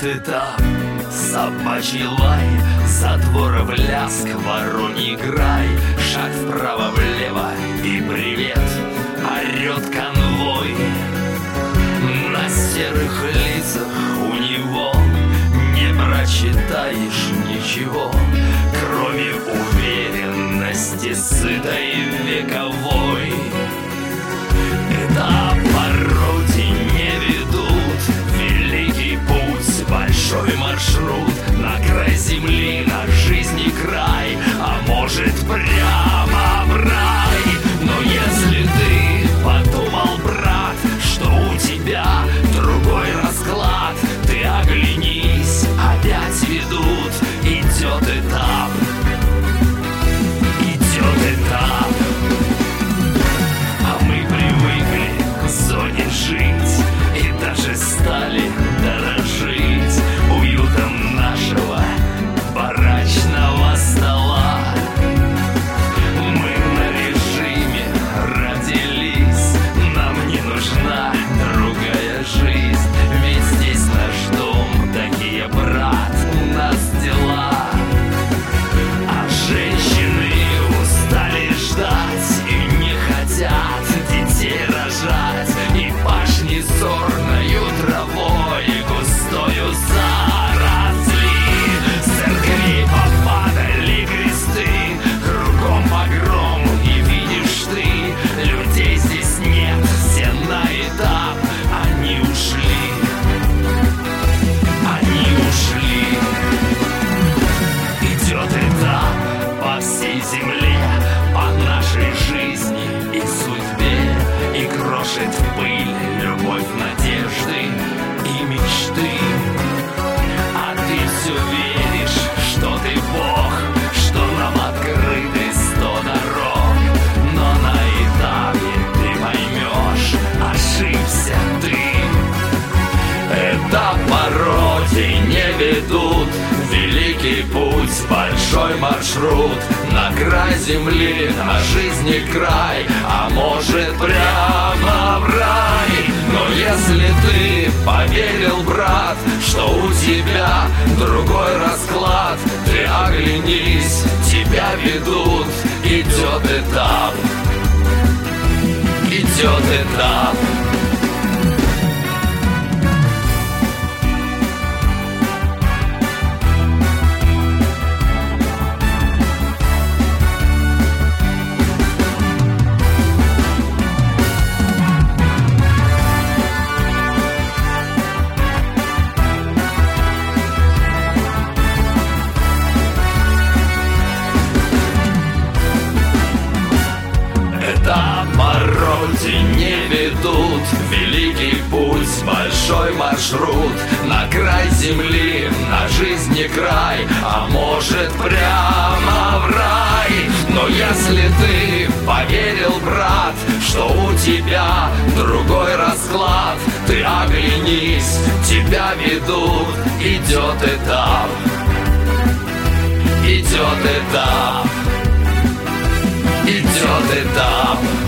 этап. Собачий лай, затворов ляск, вороний грай, шаг вправо-влево и привет, орет конвой. На серых лицах у него не прочитаешь ничего, кроме уверенности сытой вековой. Это породе не ведут, великий путь, большой маршрут, на край земли, на жизни край, а может прямо в рай. Но если ты подумал, брат, что у тебя другой расклад, ты оглянись, опять ведут, идет этап, идет этап. А мы привыкли к зоне жить и даже стали дорожить уютом нашего барачного стола. Мы на режиме родились, нам не нужна другая жизнь, ведь здесь наш дом, такие, брат, у нас дела. А женщины устали ждать и не хотят детей рожать, и пашни сорною травой густою заросли. С церквей попадали кресты, кругом погром, и видишь ты, людей здесь нет, все на этап, они ушли, они ушли. Идет этап по всей земле, по нашей жизни и судьбе, и крошит в пыль любовь, надежды и мечты. А ты все веришь, что ты Бог, что нам открыты 100 дорог, но на этапе ты поймешь, ошибся ты. Это породе не ведут, великий путь, большой маршрут, на край земли, на жизни край, а может прямо в рай. Но если ты поверил, брат, что у тебя другой расклад, ты оглянись, тебя ведут, идет этап, идет этап. Породе не ведут, великий путь, большой маршрут, на край земли, на жизни край, а может прямо в рай. Но если ты поверил, брат, что у тебя другой расклад, ты оглянись, тебя ведут, идет этап, идет этап, идет этап.